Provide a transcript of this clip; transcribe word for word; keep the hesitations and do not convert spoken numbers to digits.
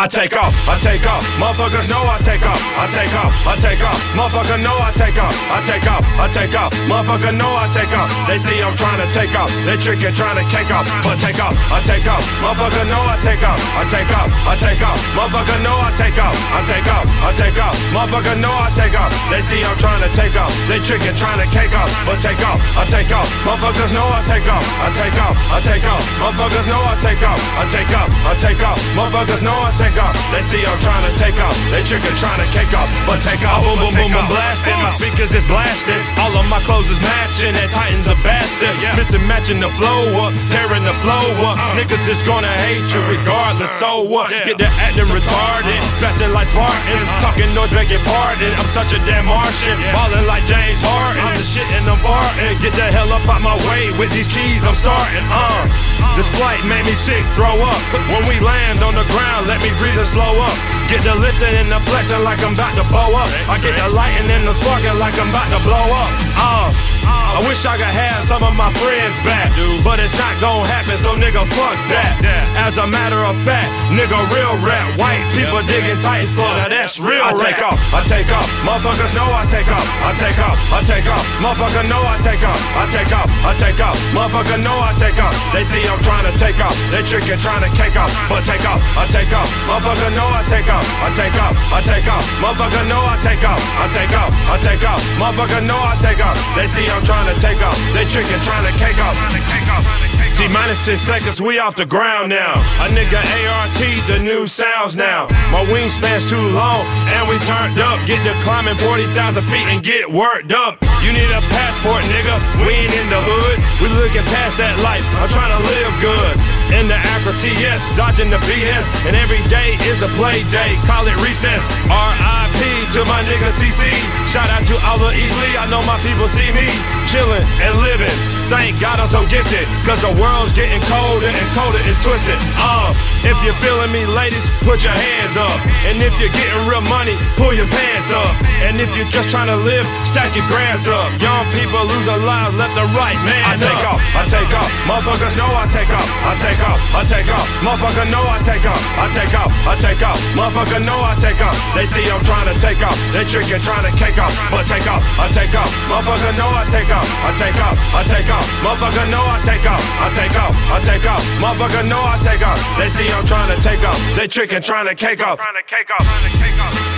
I take off, I take off. Motherfuckers know I take off, I take off, I take off. Motherfucker know I take off, I take off, I take off. Motherfucker know I take off. They see I'm trying to take off, they trickin' trying to cake off, but take off, I take off. Motherfucker know I take off, I take off, I take off. Motherfucker know I take off, I take off, I take off. Motherfucker know I take off. They see I'm trying to take off, they trickin' trying to cake off, but take off, I take off. Motherfuckers know I take off, I take off, I take off. Motherfuckers know I take off, I take off, I take off. Motherfuckers know I take off. They see I'm trying to take off, they trickin' trying to cake off, but take off. Boom, boom, boom, boom, blasting. My speakers is blasting. All of my clothes is matching. That Titan's a bastard. Missing matching the flow up, tearing the flow up. Niggas is gonna hate you regardless. So what? Get the acting retarded, dressing like Spartans, talking noise, begging pardon. I'm such a damn Martian, ballin' like James Harden. The shit in the bar and get the hell up out my way with these keys. I'm starting. Uh, this flight made me sick, throw up. When we land on the ground, let me breathe and slow up. Get the lifting and the flexing like I'm about to blow up. I get the lighting and the sparking like I'm about to blow up. Uh, I wish I could have some of my friends back, but it's not gonna happen, so nigga, fuck that. As a matter of fact, nigga, real rap. White people digging tight for that, that's real rap. I take off, I take off. Motherfuckers know I take off, I take off, I take off. Motherfucker know I take off, I take off, I take off. Motherfucker know I take off. They see I'm trying to take off, they trickin' trying to cake off, but take off, I take off. Motherfucker know I take off, I take off, I take off. Motherfucker know I take off, I take off, I take off. Motherfucker know I take off. They see I'm trying to take off, they trickin' trying to cake off. T minus ten seconds, we off the ground now. A nigga A R T, the new sounds now. My wingspan's too long, and we turned up. Get to climbing forty thousand feet and get worked up. You need a passport, nigga, we ain't in the hood. We looking past that life, I'm trying to live good. In the Acura T S, dodging the B S, and every day is a play day, call it recess. R I P to my nigga T C. Shout out to all the East Lee, I know my people see me chillin' and living. Thank God I'm so gifted, cause the world's getting colder and colder is twisted. Uh, if you're feeling me, ladies, put your hands up. And if you're getting real money, pull your pants up. And if you're just trying to live, stack your grants up. Young people losing lives left and right, man. I take off, I take off. Motherfuckers know I take off, I take off, I take off. Motherfucker know I take off, I take off, I take off. Motherfucker know I take off. They see I'm trying to take off, they trickin' trying to cake off, but take off, I take off. Motherfucker know I take off, I take off, I take off. Motherfucker know I take off, I take off, I take off. Motherfucker know I take off. They see I'm trying to take off, they trickin' trying to cake off, trying to cake off, trying to cake off.